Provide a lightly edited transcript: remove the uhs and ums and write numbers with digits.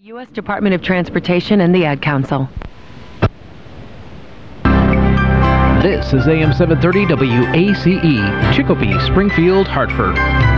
U.S. Department of Transportation and the Ad Council. This is AM 730 WACE, Chicopee, Springfield, Hartford.